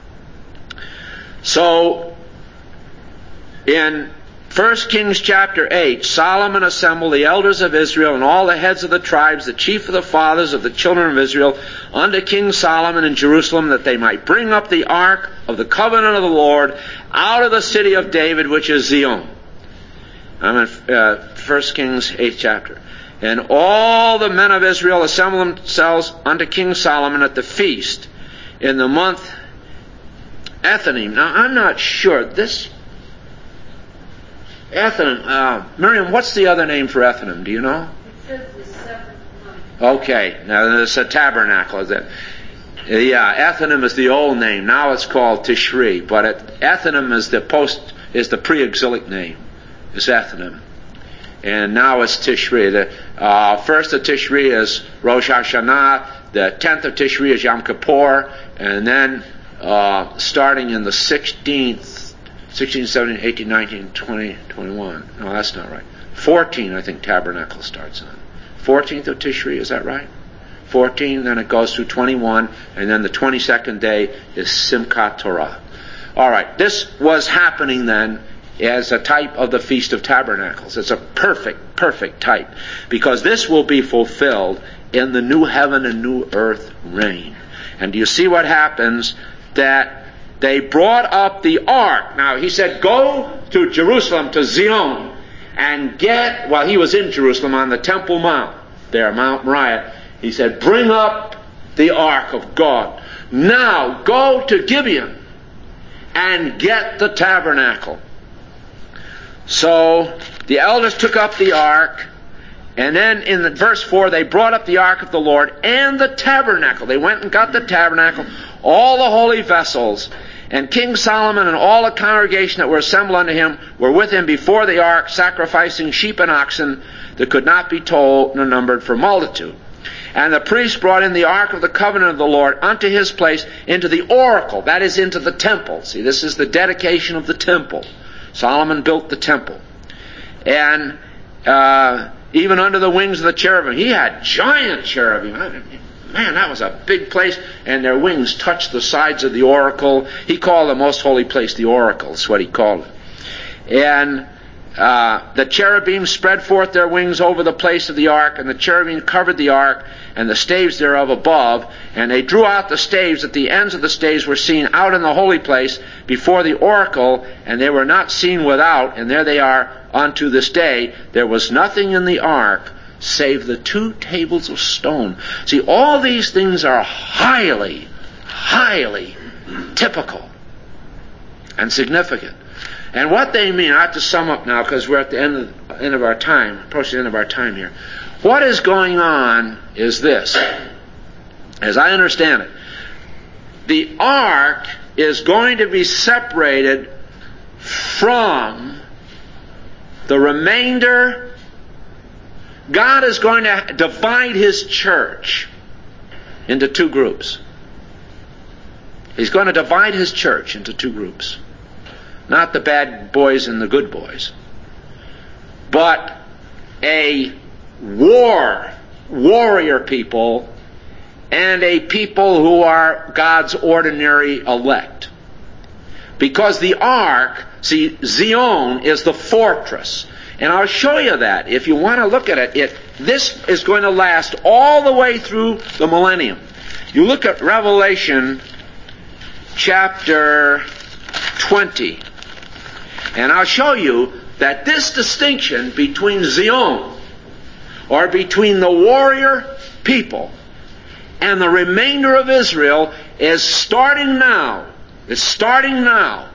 So, in First Kings chapter eight, Solomon assembled the elders of Israel and all the heads of the tribes, the chief of the fathers of the children of Israel, unto King Solomon in Jerusalem, that they might bring up the ark of the covenant of the Lord out of the city of David, which is Zion. I'm in uh, First Kings eighth chapter. And all the men of Israel assembled themselves unto King Solomon at the feast in the month Ethanim. Now, I'm not sure. This Ethanim, uh, Miriam, what's the other name for Ethanim? Do you know? It says the seventh month. Okay, now it's a tabernacle. Is it? Yeah, Ethanim is the old name. Now it's called Tishri, but it, Ethanim is the post is the pre-exilic name. It's Ethanim, and now it's Tishri. The uh, first of Tishri is Rosh Hashanah. The tenth of Tishri is Yom Kippur, and then uh, starting in the sixteenth, sixteen, seventeen, eighteen, nineteen, twenty, twenty-one. No, that's not right. fourteen, I think, Tabernacle starts on. fourteenth of Tishri, is that right? fourteen, then it goes through twenty-one, and then the twenty-second day is Simchat Torah. All right, this was happening then as a type of the Feast of Tabernacles. It's a perfect, perfect type, because this will be fulfilled in the new heaven and new earth reign. And do you see what happens? That they brought up the ark. Now, he said, go to Jerusalem, to Zion, and get, while he was in Jerusalem on the Temple Mount, there, Mount Moriah, he said, bring up the ark of God. Now, go to Gibeon and get the tabernacle. So, the elders took up the ark, and then in the verse four, they brought up the ark of the Lord and the tabernacle. They went and got the tabernacle, all the holy vessels, and King Solomon and all the congregation that were assembled unto him were with him before the ark, sacrificing sheep and oxen that could not be told nor numbered for multitude. And the priest brought in the ark of the covenant of the Lord unto his place into the oracle, that is, into the temple. See, this is the dedication of the temple. Solomon built the temple. And uh, even under the wings of the cherubim, he had giant cherubim. Man, that was a big place. And their wings touched the sides of the oracle. He called the most holy place the oracle. That's what he called it. And uh, the cherubim spread forth their wings over the place of the ark, and the cherubim covered the ark, and the staves thereof above, and they drew out the staves, that the ends of the staves were seen out in the holy place before the oracle, and they were not seen without, and there they are unto this day. There was nothing in the ark save the two tables of stone. See, all these things are highly, highly typical and significant. And what they mean, I have to sum up now because we're at the end of, end of our time, approaching the end of our time here. What is going on is this, as I understand it. The ark is going to be separated from the remainder. God is going to divide His church into two groups. He's going to divide His church into two groups. Not the bad boys and the good boys, but a war, warrior people, and a people who are God's ordinary elect. Because the ark, see, Zion is the fortress. And I'll show you that. If you want to look at it, it this is going to last all the way through the millennium. You look at Revelation chapter twenty, and I'll show you that this distinction between Zion, or between the warrior people, and the remainder of Israel is starting now. It's starting now.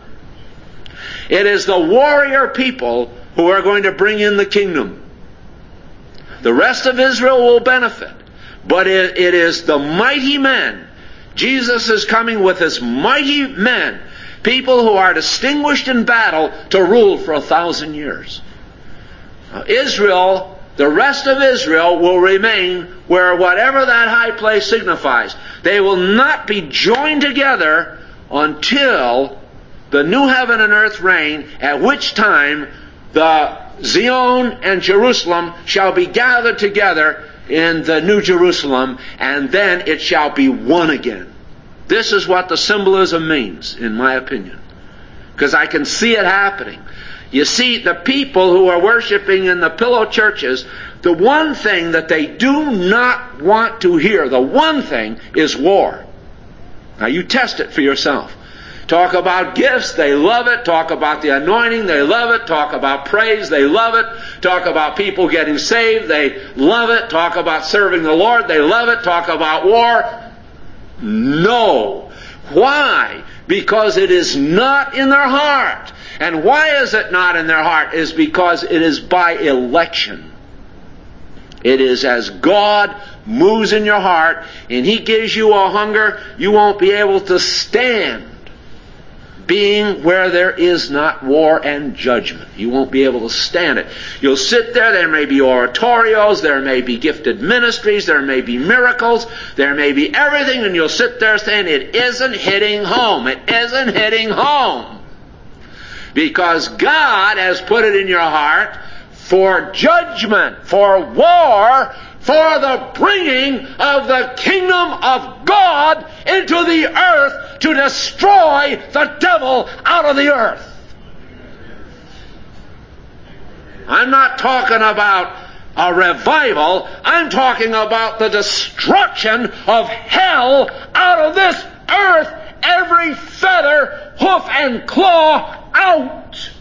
It is the warrior people who are going to bring in the kingdom. The rest of Israel will benefit. But it, it is the mighty men. Jesus is coming with his mighty men. People who are distinguished in battle to rule for a thousand years. Now, Israel, the rest of Israel will remain where whatever that high place signifies. They will not be joined together until the new heaven and earth reign, at which time the Zion and Jerusalem shall be gathered together in the New Jerusalem, and then it shall be one again. This is what the symbolism means, in my opinion. Because I can see it happening. You see, the people who are worshiping in the pillow churches, the one thing that they do not want to hear, the one thing, is war. Now you test it for yourself. Talk about gifts, they love it. Talk about the anointing, they love it. Talk about praise, they love it. Talk about people getting saved, they love it. Talk about serving the Lord, they love it. Talk about war. No. Why? Because it is not in their heart. And why is it not in their heart? Is because it is by election. It is as God moves in your heart and He gives you a hunger, you won't be able to stand being where there is not war and judgment. You won't be able to stand it. You'll sit there, there may be oratorios, there may be gifted ministries, there may be miracles, there may be everything, and you'll sit there saying, it isn't hitting home, it isn't hitting home. Because God has put it in your heart for judgment, for war, for the bringing of the kingdom of God into the earth to destroy the devil out of the earth. I'm not talking about a revival. I'm talking about the destruction of hell out of this earth. Every feather, hoof, and claw out.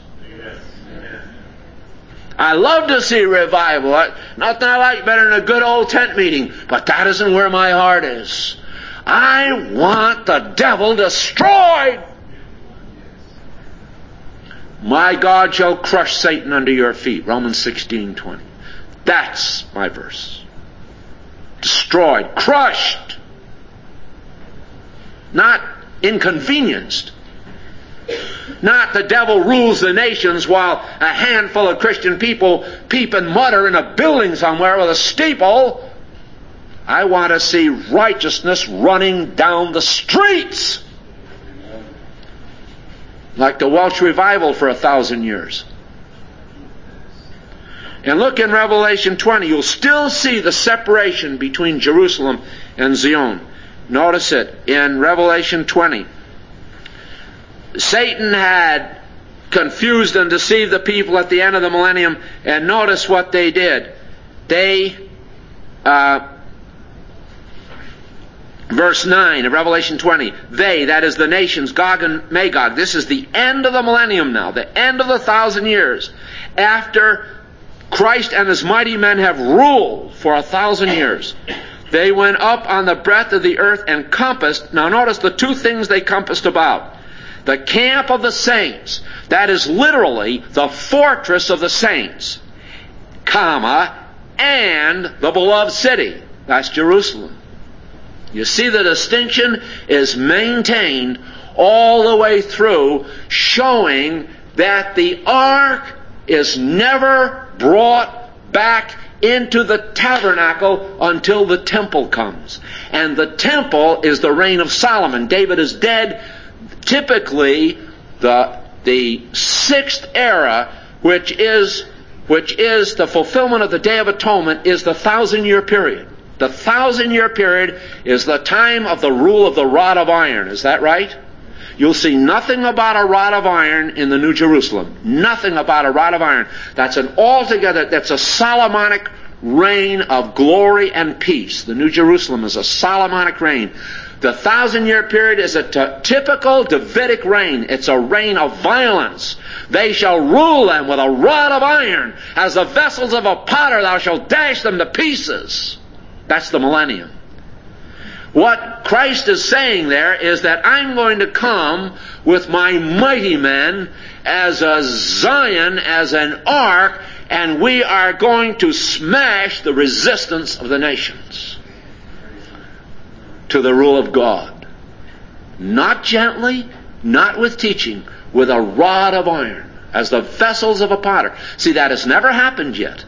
I love to see revival. Nothing I like better than a good old tent meeting. But that isn't where my heart is. I want the devil destroyed. My God shall crush Satan under your feet. Romans sixteen twenty. That's my verse. Destroyed. Crushed. Not inconvenienced. Not the devil rules the nations while a handful of Christian people peep and mutter in a building somewhere with a steeple. I want to see righteousness running down the streets. Like the Welsh revival for a thousand years. And look in Revelation twenty, you'll still see the separation between Jerusalem and Zion. Notice it in Revelation twenty. Satan had confused and deceived the people at the end of the millennium, and notice what they did. They, uh, verse nine of Revelation twenty, they, that is the nations, Gog and Magog, this is the end of the millennium now, the end of the thousand years, after Christ and His mighty men have ruled for a thousand years. They went up on the breadth of the earth and compassed, now notice the two things they compassed about. The camp of the saints, that is literally the fortress of the saints, comma, and the beloved city, that's Jerusalem. You see the distinction is maintained all the way through, showing that the ark is never brought back into the tabernacle until the temple comes. And the temple is the reign of Solomon. David is dead. Typically, the the sixth era, which is which is the fulfillment of the Day of Atonement, is the thousand-year period. The thousand-year period is the time of the rule of the rod of iron. Is that right? You'll see nothing about a rod of iron in the New Jerusalem. Nothing about a rod of iron. That's an altogether, that's a Solomonic reign of glory and peace. The New Jerusalem is a Solomonic reign. The thousand-year period is a t- typical Davidic reign. It's a reign of violence. They shall rule them with a rod of iron. As the vessels of a potter, thou shalt dash them to pieces. That's the millennium. What Christ is saying there is that I'm going to come with my mighty men as a Zion, as an ark, and we are going to smash the resistance of the nations to the rule of God. Not gently, not with teaching, with a rod of iron, as the vessels of a potter. See, that has never happened yet.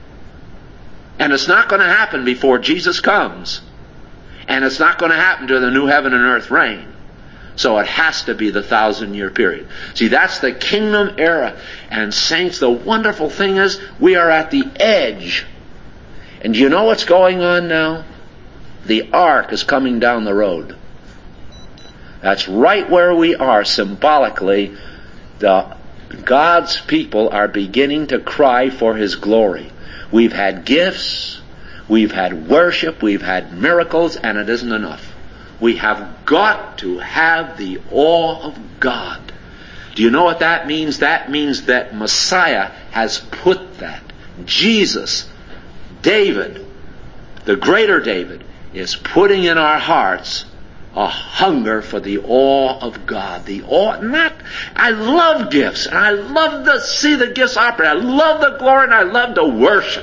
And it's not going to happen before Jesus comes. And it's not going to happen to the new heaven and earth reign. So it has to be the thousand-year period. See, that's the kingdom era. And saints, the wonderful thing is, we are at the edge. And do you know what's going on now? The ark is coming down the road. That's right where we are symbolically. The God's people are beginning to cry for His glory. We've had gifts, we've had worship, we've had miracles, and it isn't enough. We have got to have the awe of God. Do you know what that means? That means that Messiah has put that. Jesus, David, the greater David, is putting in our hearts a hunger for the awe of God. The awe, not, I love gifts, and I love to see the gifts operate. I love the glory, and I love to worship.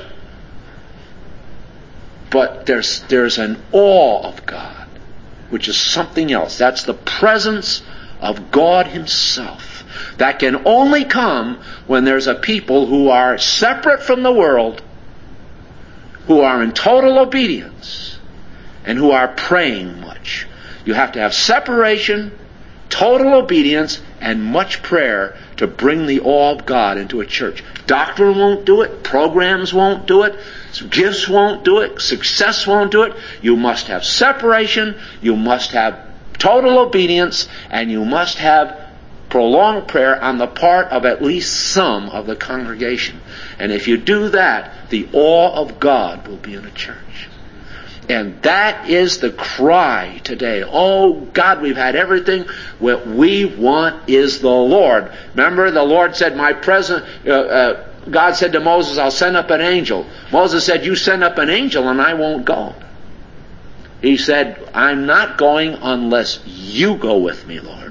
But there's, there's an awe of God, which is something else. That's the presence of God Himself. That can only come when there's a people who are separate from the world, who are in total obedience, and who are praying much. You have to have separation, total obedience, and much prayer to bring the awe of God into a church. Doctrine won't do it. Programs won't do it. Gifts won't do it. Success won't do it. You must have separation. You must have total obedience. And you must have prolonged prayer on the part of at least some of the congregation. And if you do that, the awe of God will be in a church. And that is the cry today. Oh, God, we've had everything. What we want is the Lord. Remember, the Lord said, my presence, uh, uh, God said to Moses, I'll send up an angel. Moses said, you send up an angel and I won't go. He said, I'm not going unless you go with me, Lord.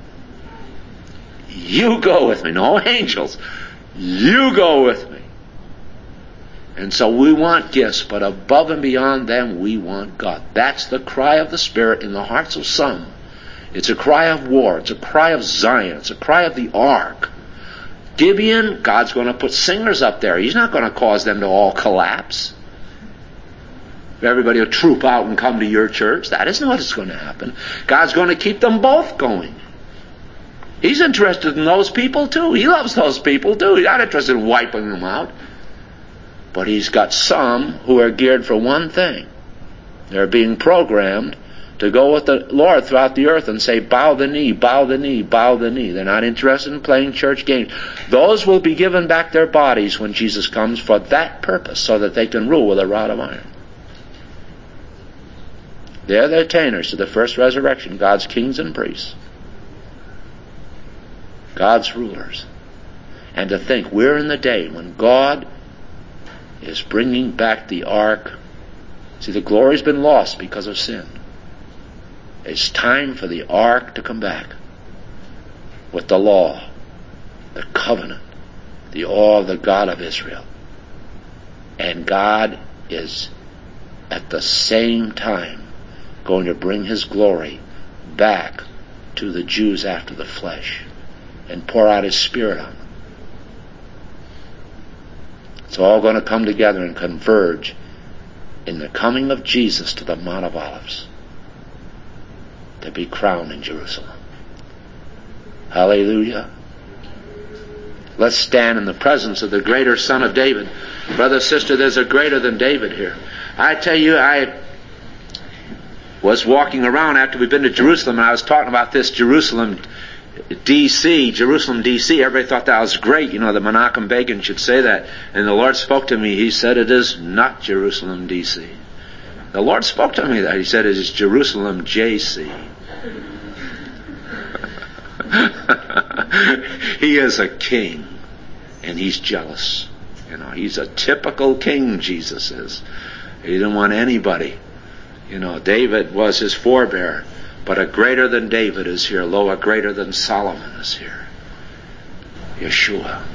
You go with me. No angels. You go with me. And so we want gifts, but above and beyond them, we want God. That's the cry of the Spirit in the hearts of some. It's a cry of war. It's a cry of Zion. It's a cry of the ark. Gibeon, God's going to put singers up there. He's not going to cause them to all collapse. Everybody will troop out and come to your church. That isn't what's going to happen. God's going to keep them both going. He's interested in those people too. He loves those people too. He's not interested in wiping them out. But He's got some who are geared for one thing. They're being programmed to go with the Lord throughout the earth and say, bow the knee, bow the knee, bow the knee. They're not interested in playing church games. Those will be given back their bodies when Jesus comes for that purpose, so that they can rule with a rod of iron. They're the attainers to the first resurrection, God's kings and priests. God's rulers. And to think we're in the day when God is bringing back the ark. See, the glory's been lost because of sin. It's time for the ark to come back with the law, the covenant, the awe of the God of Israel. And God is at the same time going to bring His glory back to the Jews after the flesh and pour out His Spirit on them. It's all going to come together and converge in the coming of Jesus to the Mount of Olives to be crowned in Jerusalem. Hallelujah. Let's stand in the presence of the greater Son of David. Brother, sister, there's a greater than David here. I tell you, I was walking around after we'd been to Jerusalem, and I was talking about this Jerusalem, D C, Jerusalem, D C. Everybody thought that was great, you know, that Menachem Begin should say that. And the Lord spoke to me. He said, it is not Jerusalem, D C. The Lord spoke to me that. He said, it is Jerusalem, J C. He is a king, and he's jealous. You know, he's a typical king, Jesus is. He didn't want anybody. You know, David was his forebear, but a greater than David is here. Lo, a greater than Solomon is here. Yeshua.